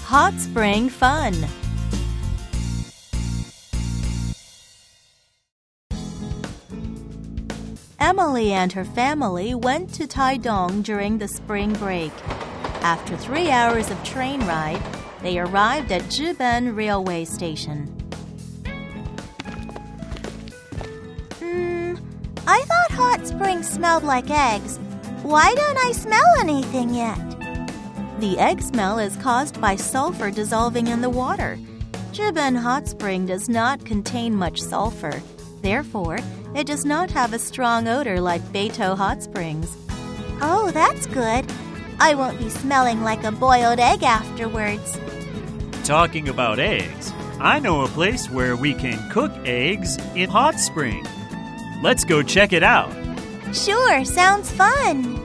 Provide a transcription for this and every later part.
Hot spring fun. Emily and her family went to Taidong during the spring break. After 3 hours of train ride, they arrived at Zhiben Railway Station. I thought hot springs smelled like eggs. Why don't I smell anything yet? The egg smell is caused by sulfur dissolving in the water. Zhiben Hot Spring does not contain much sulfur. Therefore, it does not have a strong odor like Beito Hot Springs. Oh, that's good. I won't be smelling like a boiled egg afterwards. Talking about eggs, I know a place where we can cook eggs in hot spring. Let's go check it out. Sure, sounds fun.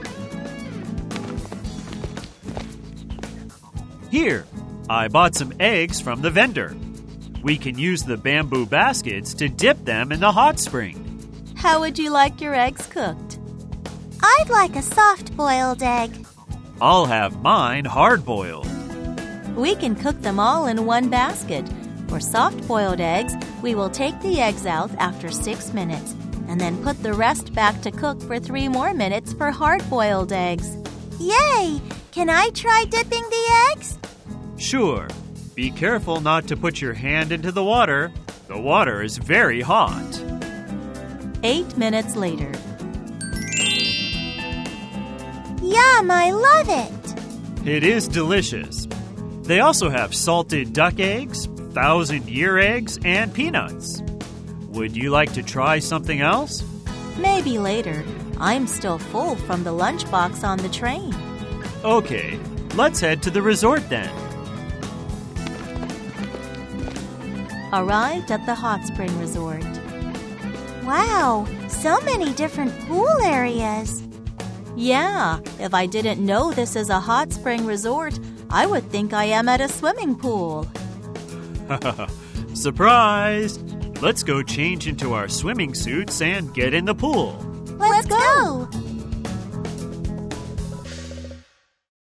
Here, I bought some eggs from the vendor. We can use the bamboo baskets to dip them in the hot spring. How would you like your eggs cooked? I'd like a soft-boiled egg. I'll have mine hard-boiled. We can cook them all in one basket. For soft-boiled eggs, we will take the eggs out after 6 minutes and then put the rest back to cook for 3 more minutes for hard-boiled eggs. Yay! Can I try dipping the eggs? Sure. Be careful not to put your hand into the water. The water is very hot. 8 minutes later. Yum, I love it! It is delicious. They also have salted duck eggs, 1,000-year eggs, and peanuts. Would you like to try something else? Maybe later. I'm still full from the lunchbox on the train. Okay, let's head to the resort then. Arrived at the hot spring resort. Wow, so many different pool areas. Yeah, if I didn't know this is a hot spring resort, I would think I am at a swimming pool. Surprise! Let's go change into our swimming suits and get in the pool. Let's go!